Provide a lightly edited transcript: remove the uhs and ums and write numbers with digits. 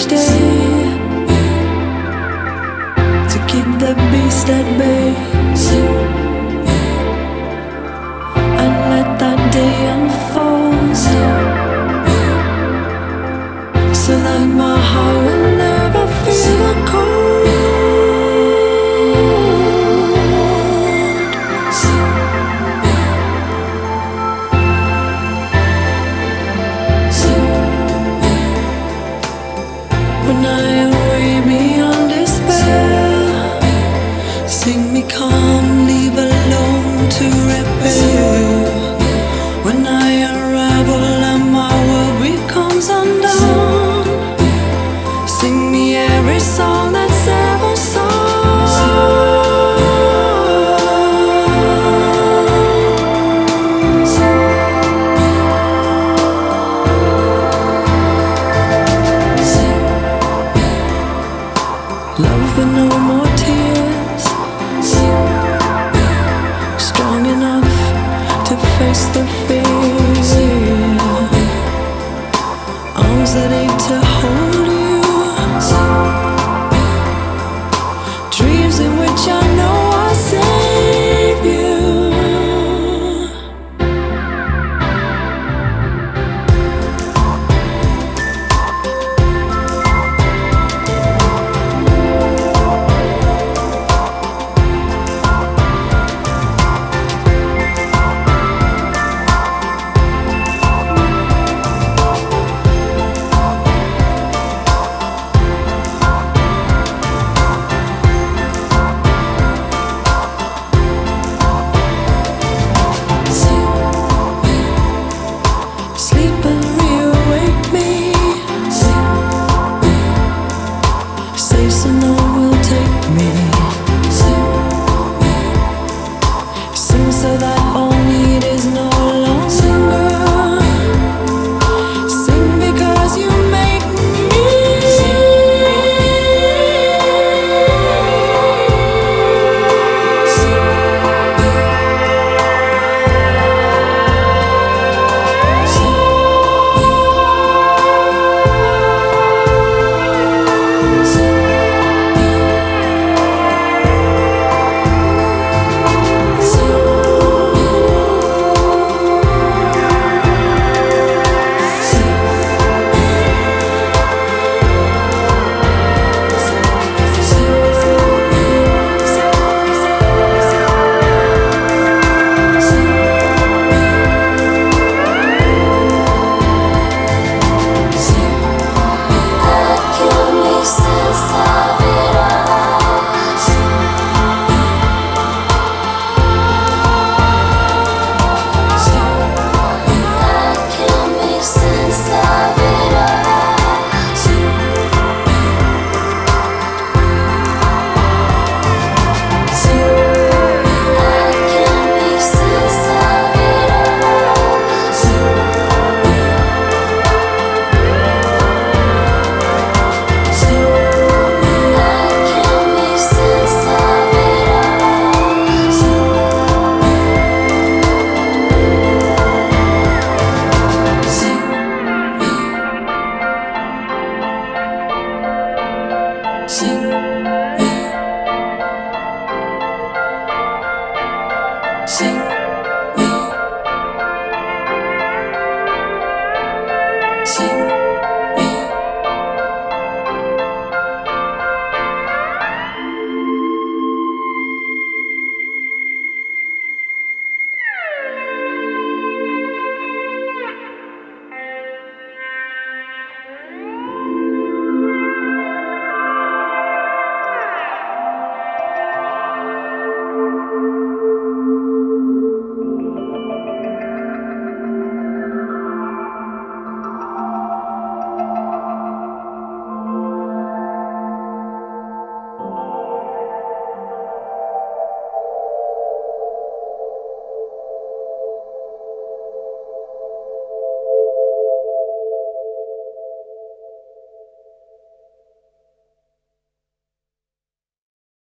day to keep the beast at bay and let that day unfold so that my heart will never feel the cold. When I away beyond despair, sing me calm, leave alone to repair. When I unravel and my world becomes undone, sing me every song that's ever sung. Love with no more tears, strong enough to face the fear, arms that ache to hold you, dreams in which I